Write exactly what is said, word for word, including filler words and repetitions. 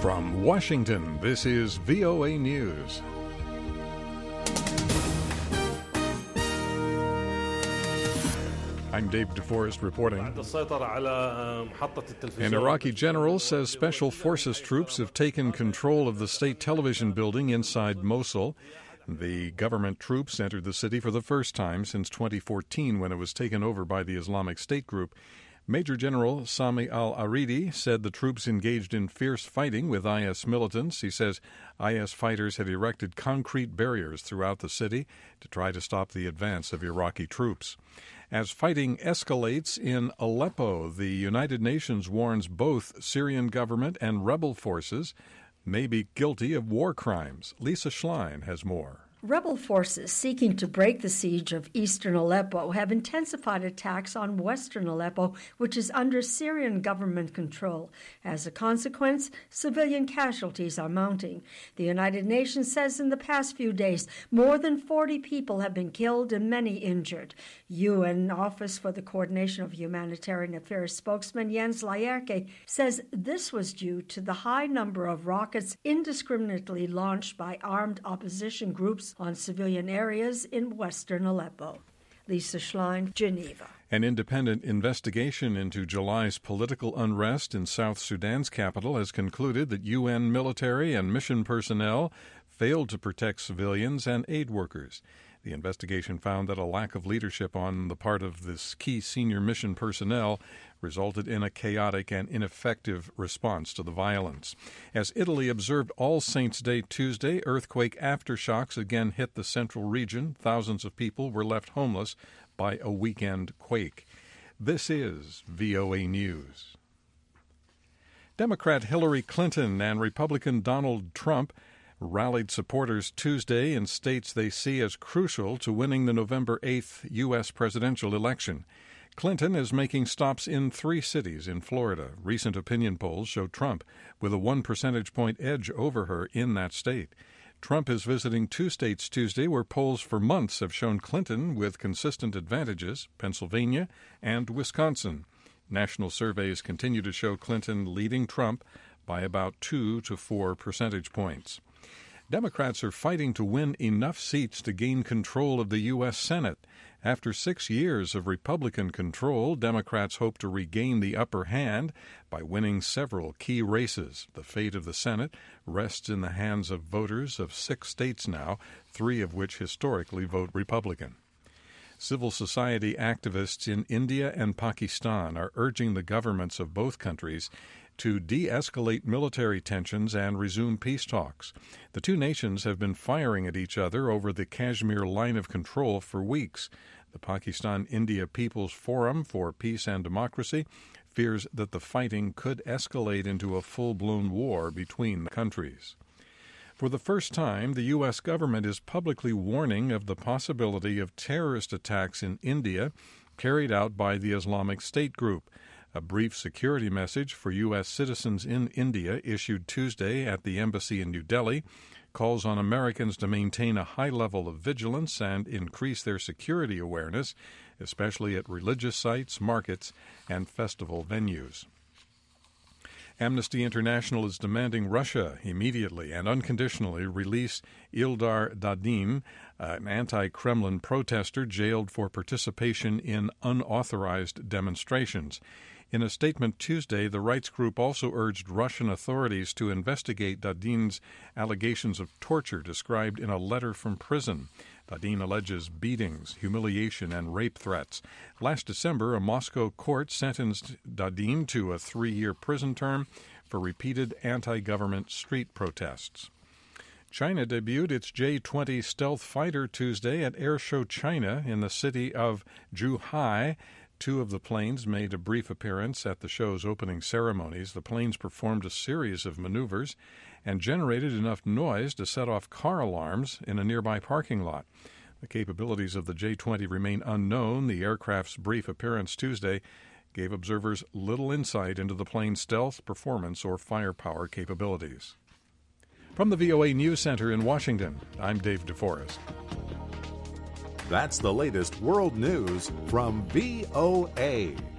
From Washington, this is V O A News. I'm Dave DeForest reporting. An Iraqi general says special forces troops have taken control of the state television building inside Mosul. The government troops entered the city for the first time since twenty fourteen, when it was taken over by the Islamic State group. Major General Sami al-Aridi said the troops engaged in fierce fighting with I S militants. He says I S fighters had erected concrete barriers throughout the city to try to stop the advance of Iraqi troops. As fighting escalates in Aleppo, the United Nations warns both Syrian government and rebel forces may be guilty of war crimes. Lisa Schlein has more. Rebel forces seeking to break the siege of eastern Aleppo have intensified attacks on western Aleppo, which is under Syrian government control. As a consequence, civilian casualties are mounting. The United Nations says in the past few days, more than forty people have been killed and many injured. U N Office for the Coordination of Humanitarian Affairs spokesman Jens Laerke says this was due to the high number of rockets indiscriminately launched by armed opposition groups on civilian areas in western Aleppo. Lisa Schlein, Geneva. An independent investigation into July's political unrest in South Sudan's capital has concluded that U N military and mission personnel failed to protect civilians and aid workers. The investigation found that a lack of leadership on the part of this key senior mission personnel resulted in a chaotic and ineffective response to the violence. As Italy observed All Saints' Day Tuesday, earthquake aftershocks again hit the central region. Thousands of people were left homeless by a weekend quake. This is V O A News. Democrat Hillary Clinton and Republican Donald Trump rallied supporters Tuesday in states they see as crucial to winning the November eighth U S presidential election. Clinton is making stops in three cities in Florida. Recent opinion polls show Trump with a one percentage point edge over her in that state. Trump is visiting two states Tuesday where polls for months have shown Clinton with consistent advantages, Pennsylvania and Wisconsin. National surveys continue to show Clinton leading Trump by about two to four percentage points. Democrats are fighting to win enough seats to gain control of the U S Senate. After six years of Republican control, Democrats hope to regain the upper hand by winning several key races. The fate of the Senate rests in the hands of voters of six states now, three of which historically vote Republican. Civil society activists in India and Pakistan are urging the governments of both countries to de-escalate military tensions and resume peace talks. The two nations have been firing at each other over the Kashmir line of control for weeks. The Pakistan-India People's Forum for Peace and Democracy fears that the fighting could escalate into a full-blown war between the countries. For the first time, the U S government is publicly warning of the possibility of terrorist attacks in India carried out by the Islamic State group. A brief security message for U S citizens in India issued Tuesday at the embassy in New Delhi calls on Americans to maintain a high level of vigilance and increase their security awareness, especially at religious sites, markets, and festival venues. Amnesty International is demanding Russia immediately and unconditionally release Ildar Dadin, an anti-Kremlin protester jailed for participation in unauthorized demonstrations. In a statement Tuesday, the rights group also urged Russian authorities to investigate Dadin's allegations of torture described in a letter from prison. Dadin alleges beatings, humiliation, and rape threats. Last December, a Moscow court sentenced Dadin to a three-year prison term for repeated anti-government street protests. China debuted its J twenty stealth fighter Tuesday at Airshow China in the city of Zhuhai. Two of the planes made a brief appearance at the show's opening ceremonies. The planes performed a series of maneuvers and generated enough noise to set off car alarms in a nearby parking lot. The capabilities of the J twenty remain unknown. The aircraft's brief appearance Tuesday gave observers little insight into the plane's stealth, performance, or firepower capabilities. From the V O A News Center in Washington, I'm Dave DeForest. That's the latest world news from V O A.